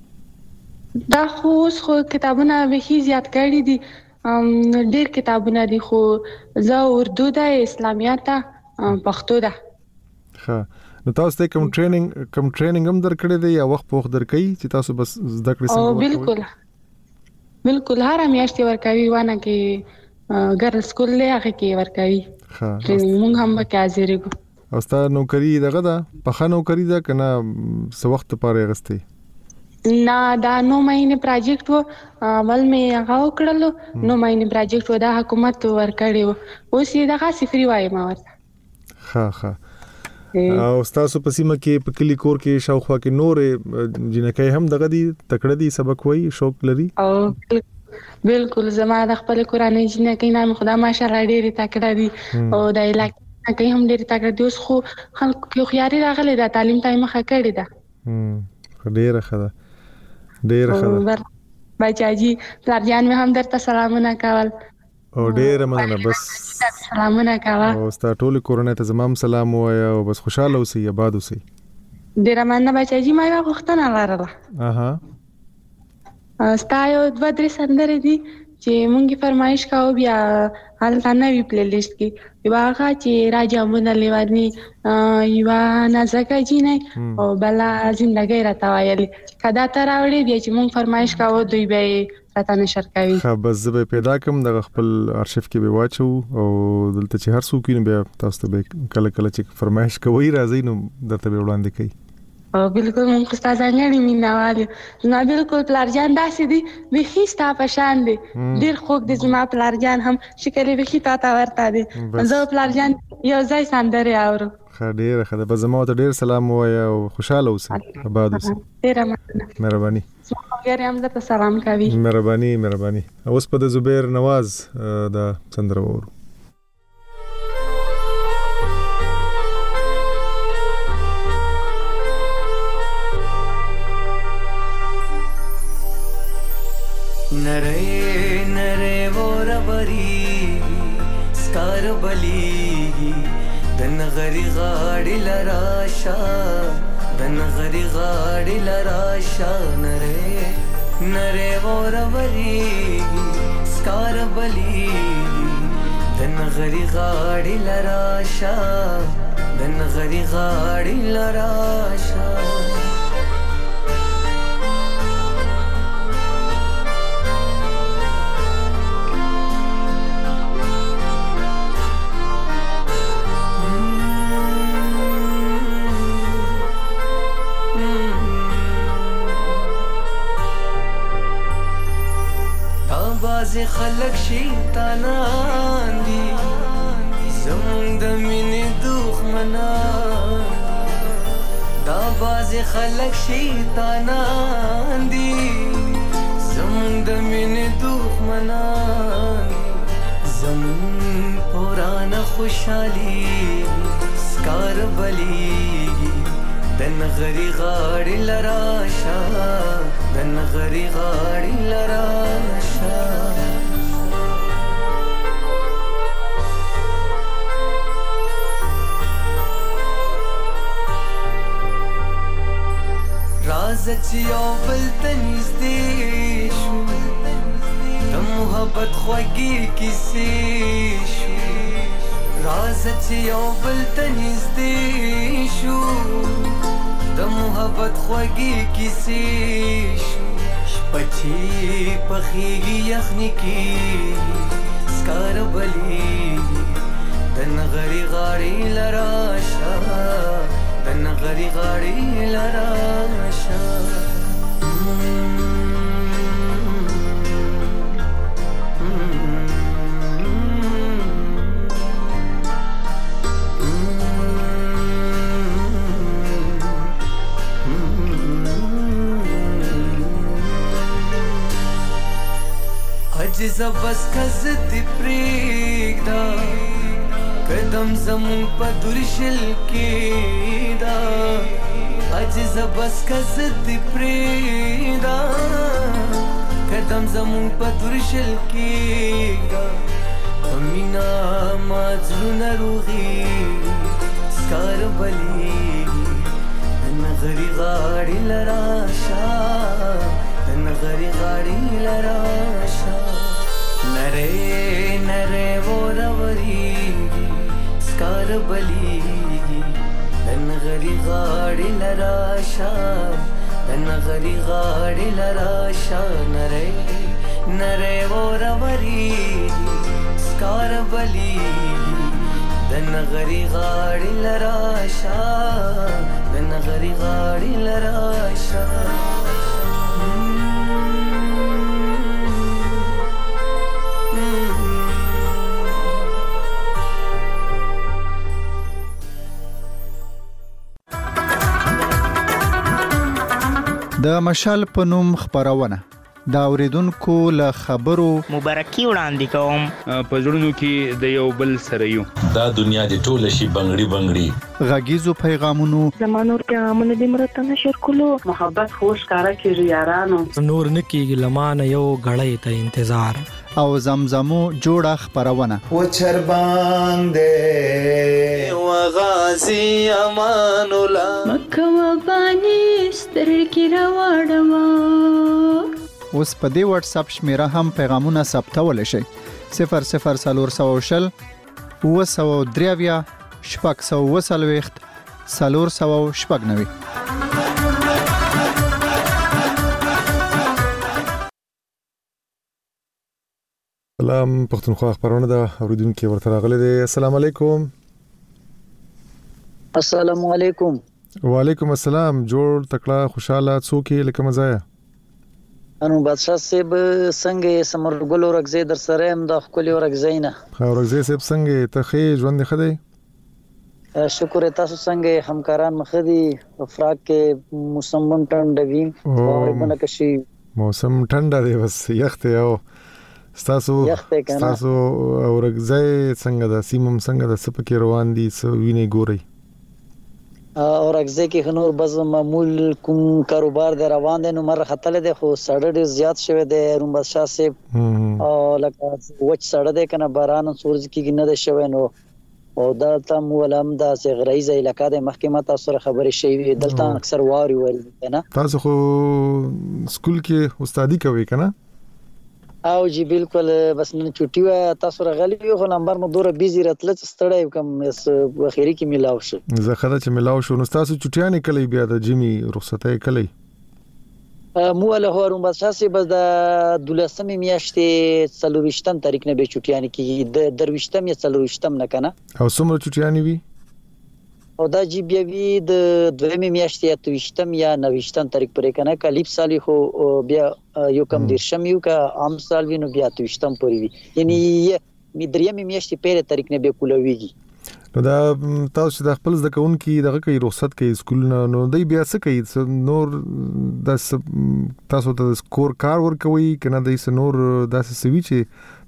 دا خو کتابونه به زیات کړي دي. ډېر کتابونه دي خو زه اردو ده، اسلامیات ده، پښتو ده. ښه نو تاسو ته کوم ټریننګ هم درکړی دی یا وخت په وخت درکړي چې تاسو بس زده کړئ څنګه؟ بالکل هر میاشت ورکوي. ونه کې ګرل سکول له هغه کې ورکوي. موږ هم به حاضر یو. او ستا نوکری دغه ده؟ په نوکری ده کنه څه وخت لپاره غستې؟ نه دا 9 مهینه پروجیکټ وو. اول مې هغه وکړلو. 9 مهینه پروجیکټ وو. دا حکومت ورکړی وو. اوس یې دغه صفری وایم ورته. ښه او تاسو په سیمه کې په کلی کور کې شاوخوا کې نور جنکای هم دغه دي تکړه دي سبق وایي شوق لري؟ او بالکل زما د خپل قرآني جنکای نام خدا ماشاءالله ډېری تکړه دي او د علاقې کې هم ډېری تکړه دي. اوس خو خلکو کې خياري راغلي دا تعلیم ته مخه کړی ده. ډېر ښه ده. بچاجي پلارجان مې هم درته سلامونه کول. او ډېر مننه. بس سلامونه کاوه. او ستا ټول کورنۍ ته زمام سلام وایا او بس خوشاله اوسئ، آباد اوسئ. ډېر مننه بچاجي. ما یو غوښتنه لرله. ستا یو 2-3 سندرې دي چې مونږ فرمایش کاوه بیا هلته نوی پلی لیست کې یو هغه چې راجا مون لیوانی یو نازکه جینې او بلا زندګۍ راته وایي کدا ته راوړي بیا چې مونږ فرمایش کاوه دوی به راته نشر کوي. ښه بس زه به پیدا کوم د خپل ارشیف کې به واچو او دلته چې هر څوک ویني بیا تاسو ته کله کله چې فرمایش کوي راځي نو درته به وړاندې کوي. او بالکل مونږ خو ستاسو غړي مینوالي. زما بالکل پلارجان داسې دي وخی ستا په شان دي ډیر خوږ دي. زما پلارجان هم شکلې وخی تا ورته دي. زه پلارجان یو ځای سندري اورو. ډیر ښه ده. به زما ته ډیر سلام وایا او خوشاله اوسئ، آباد اوسئ. ډیر مننه. مهرباني. غیر هم درته سلام کوي. مهرباني. اوس په د زبیر نواز د سندره وورو. नरे नरे वो रबरी स्कार बली दन गरी गाड़ी लराशा दन गरी गाड़ी लराशा नरे नरे वो रबरी स्कार बली दन गरी गाड़ी लराशा दन गरी गाड़ी लराशा बाज़े खलक शैतानान दी ज़मून द मिने दुश्मनान दा बाज़े खलक शैतानान दी ज़मून द मिने दुश्मनान زمون پوران خوشحالی سکار بلیگی دن غری غاڑی لراشا دن غری غاڑی لراشا راز چیو بلتنیز دیشو د محبت خوږی کیسې شو راز چیو بلتنیز دیشو د محبت خوږی کیسې شو شپچی پخیږي یخنی کی سکار بلی دن غری غاړی لراشا دن غری غاړی لراشا بس کزت پریگدا قدم زمون پا درشل کی دا عجز بس کزت پریگدا قدم زمون پا درشل کی دا امینا مازلو نروغی سکار بلی دن غری غاڑی لراشا دن غری غاڑی لراشا نرے نرے وہ روریگی سکار بلیگی دن غری غاڑی لراشا دن غری غاڑی لراشا نرے نرے وہ روریگی سکار بلیگی دن غری غاڑی لراشا دن غری غاڑی لراشا د مشال په نوم خبرونه دا اوریدونکو له خبرو مبارکي وړاندې کوم په ژوندونو کې د یو بل سره یو دا دنیا د ټوله شي بنگړي بنگړي غږیزو پیغامونو زمانور پیغامونه د مرته نشر کولو محبت خوش کارا کیږي یارانو نور نکیږي لمانه یو غړې ته انتظار او زمزمو جوړه خبرونه و چربان دے و غازی امان الله مکه و بانی سترګې راوړما اوس په دې واتس اپ شمیره هم پیغامونه ثبتول شي 00400 903 شپږ 499 سلام پښتونخوا خبرونه دا اوریدونکو ورته راغلي دي السلام علیکم السلام علیکم وعلیکم السلام جوړ تکړه خوشاله څوک لکه مزایا انو بادشاہ صاحب څنګه سمرګل ورغزي در سره هم د خپل ورغزینا ورغزي صاحب څنګه ته خې ژوند خدای شکر تاسو څنګه همکاران مخدي افراق کې موسم ټنډوي اورونه کشي موسم ټنډه دی بس یخت او ستاسو ورغزي څنګه د سیمم څنګه د سپکې روان دي سو ویني ګوري اورغزي کې نور بز معمول کوم کاروبار د روان دي نو مر خطل دي خو سړډ زیات شوه د روم بادشاہ صاحب او لکه وچ سړډ ده کنه باران سورج کې نه ده شوه نو او دا تم ولهم دا غریز علاقہ د محکمه تاسو خبرې شي دلته اکثر واري ورته نه تاسو خو سکول کې استادي کوي کنه او جی بالکل بس نن چټي و تاسو راغلی یو نمبر مو دوره بيزي راتل ستړی کوم اخیری کې ملاو شو زه خدای چې ملاو شو نو تاسو چټیانه کلی بیا د جمی رخصتای کلی مو له هوروم بادشاہ سی بس د 12 میاشتې 24 تاریخ نه به چټیانه کې د درويشتم یا 24 نه کنه او څومره چټیانه وی او دا جی بیا وی د 2 میاشتې یا 23 یا 29 تاریخ پرې کنه کلیب سالي خو بیا یو کم دیرشم یو کا عام سال وینو بیا 23 پورې وی یعنی می دریم میاشتې پهره تاریخ نه به کولويږي نو دا تاسو د خپل ځکون کې دغه کې رخصت کې سکول نو دای بیا څه کوي نور د تاسو ته سکور کار ور کوي کنه د نور داسې سوي چې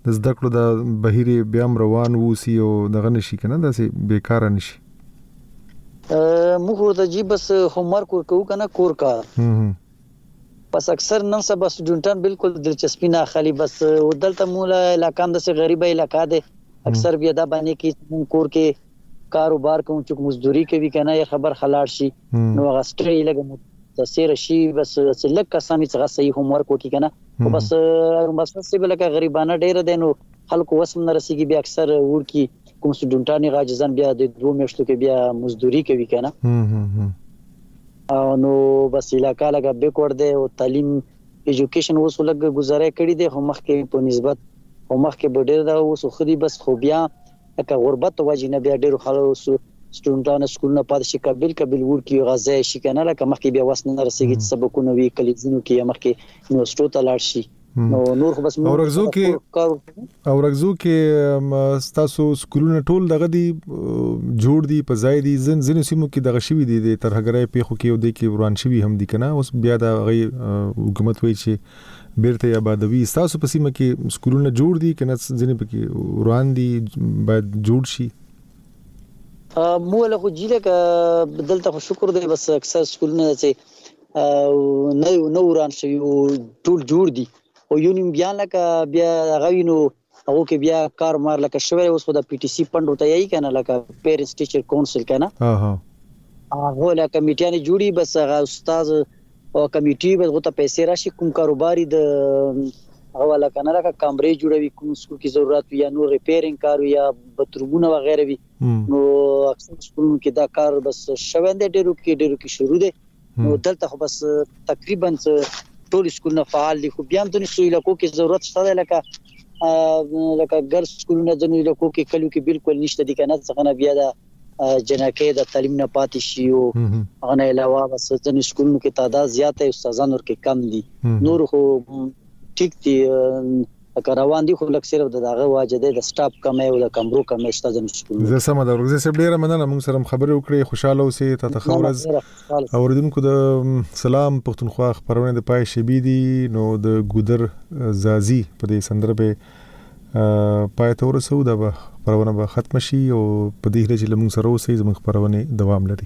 د زده کړو د بهیر بیا روان ووسی او دغه نشي کنه داسې بیکاره نشي موږ ورته جی بس هومورک ورکو کنه کور کا بس اکثر نن سبا سټوډنټان بالکل دلچسپي نه خالي بس ودلته مولا علاقہ د سه غریبه علاقہ ده اکثر بیا دا باندې کې کور کې کاروبار کوم چې مزدوري کوي کنه یا خبر خلاړ شي نو غستري لګم تاثیر شي بس سلک کسانی څنګه صحیح هومورک وکي کنه او بس څه بلکه غریبانه ډیر دینو خلکو وسم نه رسیږي بیا اکثر ورکی کوم سټوډنټانی راځن بیا د 2 میاشتو کې بیا مزدوري کوي کنه او نو بس علاقہ لګه بیکورډ دی او تعلیم ایجوکیشن اوس لګ گزاره کړی دی هم مخکې په نسبت هم مخکې بډیر دا اوس خو بس خو بیا که غربت وجه نه بیا ډیر خلک سټوډنټانو سکول نه پاتې شي قبل ورکی غزا شي کنه لکه مخکې بیا وسنه نه رسیږي سبقونه وی کلیزونو کې مخکې یونیورسيټو ته لاړ شي نو نور خو بس اورغزو کې تاسو سکولونه ټول دغه دی جوړ دي په ځای دي زن سیمو کې دغه شوی دي د ترهګرای پیخو کې او د کې وران شوی هم دي کنه اوس بیا د حکومت وایي چې بیرته آبادوي تاسو په سیمه کې سکولونه جوړ دي کنه ځنې پکې وران دي باید جوړ شي مولا خو جیله کا بدلته خو شکر دی بس اکثر سکولونه چې نو وران شوی او ټول جوړ دي او یونیم بیان لکه بیا غوینو او کې بیا کار مار لکه شوی اوس خو د پی ټی سی فند ته یی کنه لکه پیرنټس ټیچر کونسل کنه هغه لکه کمیټیانه جوړي بس هغه استاد او کمیټي به غوته پیسې راشي کوم کاروباري د هغه لکه نه لکه کمرې جوړوي کوم سکول کې ضرورت یا نو ریپیرینګ کار یا باترومونه وغیرہ وي نو اکثر سکولونو کې دا کار بس شوند ډیرو کې شروع دي نو دلته خو بس تقریبا ټول سکولونه فعال دي خو بیا هم د نسوي لکو کې ضرورت شته لکه ګر سکولونه د نسوي لکو کې کلو کې بالکل نشته دي کنه څنګه بیا دا جنکه د تعلیم نه پاتې شي او هغه نه علاوه بس د سکولونو کې تعداد زیات ہے استادانو کې کم دي نور خو ټیک دي روان دي خو لکه صرف دغه واجده د سټاپ کمه او د کمرو کمه شته د سکول زه سم دا ورغزه سب ډیره مننه موږ سره خبرې وکړې خوشاله اوسئ ته تخورز اوریدونکو د سلام پښتونخوا خبرونه د پای شبي دي نو د ګودر زازي په دې سندربه پای ته ورسو دا خبرونه به ختم شي او په دې هله چې موږ سره اوسئ زموږ خبرونه دوام لري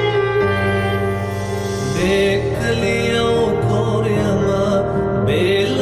Bel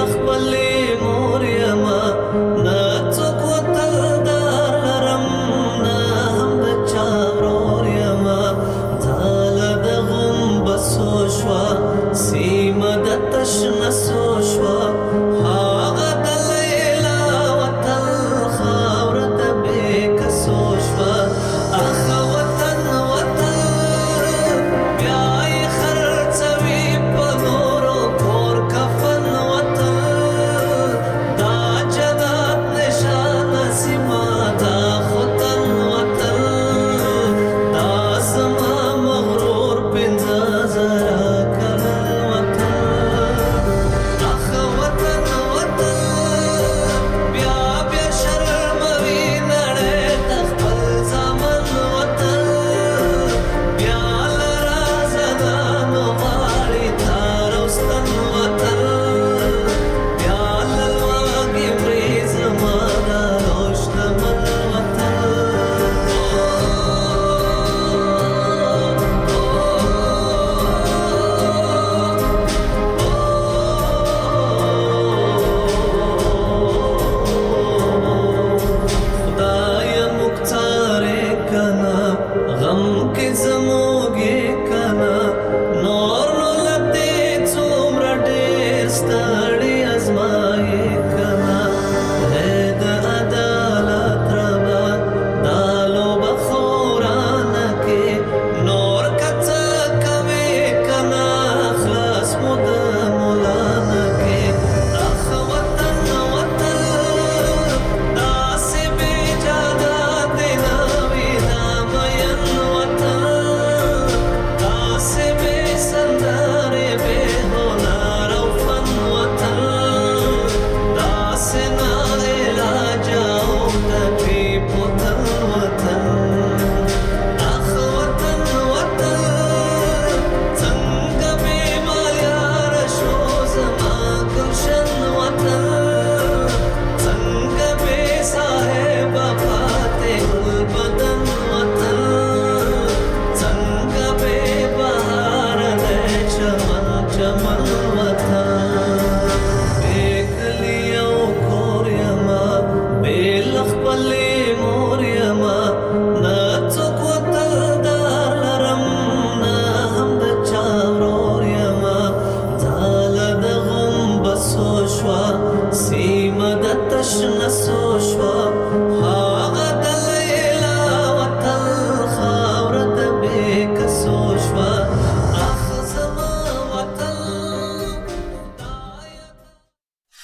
شوا سي